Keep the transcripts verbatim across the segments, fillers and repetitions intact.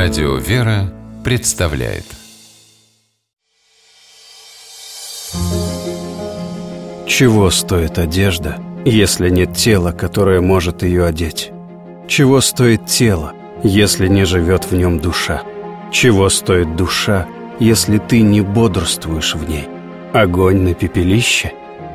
Радио «Вера» представляет. Чего стоит одежда, если нет тела, которое может ее одеть? Чего стоит тело, если не живет в нем душа? Чего стоит душа, если ты не бодрствуешь в ней? Огонь на пепелище?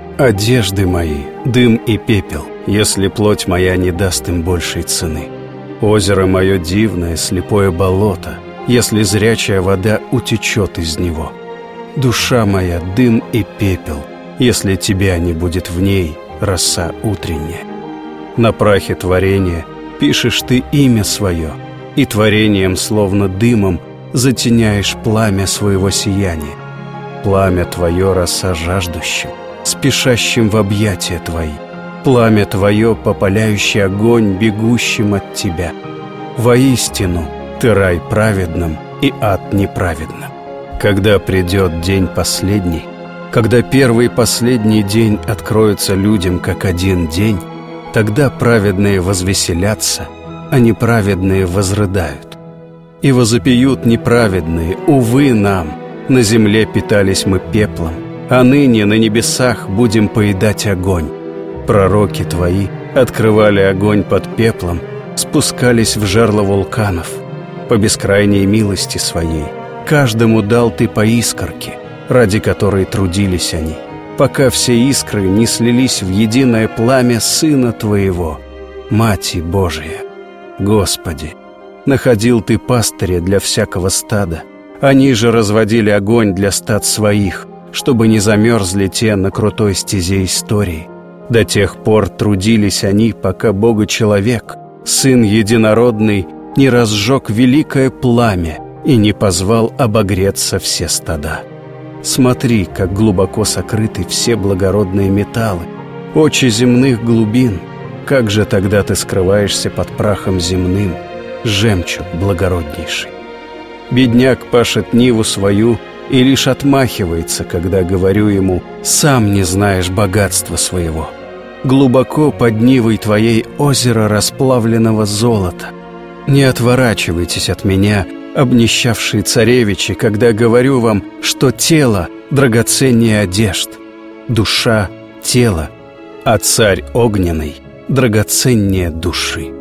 Одежды мои, дым и пепел, если плоть моя не даст им большей цены. Озеро мое дивное, слепое болото, если зрячая вода утечет из него. Душа моя, дым и пепел, если тебя не будет в ней, роса утренняя. На прахе творения пишешь ты имя свое, и творением, словно дымом, затеняешь пламя своего сияния. Пламя твое роса жаждущим, спешащим в объятия твои. Пламя твое, попаляющий огонь, бегущим от тебя. Воистину, ты рай праведным и ад неправедным. Когда придет день последний, когда первый и последний день откроются людям как один день, тогда праведные возвеселятся, а неправедные возрыдают. И возопьют неправедные: увы нам, на земле питались мы пеплом, а ныне на небесах будем поедать огонь. Пророки твои открывали огонь под пеплом, спускались в жерло вулканов. По бескрайней милости своей каждому дал ты по искорке, ради которой трудились они, пока все искры не слились в единое пламя Сына Твоего, Мати Божия. Господи, находил Ты пастыря для всякого стада, они же разводили огонь для стад своих, чтобы не замерзли те на крутой стезе истории. До тех пор трудились они, пока Бога-человек, Сын Единородный, не разжег великое пламя и не позвал обогреться все стада. Смотри, как глубоко сокрыты все благородные металлы, очи земных глубин, как же тогда ты скрываешься под прахом земным, жемчуг благороднейший. Бедняк пашет ниву свою и лишь отмахивается, когда говорю ему: сам не знаешь богатства своего. Глубоко под нивой твоей озеро расплавленного золота. Не отворачивайтесь от меня, обнищавшие царевичи, когда говорю вам, что тело драгоценнее одежд, душа — тело, а царь огненный драгоценнее души.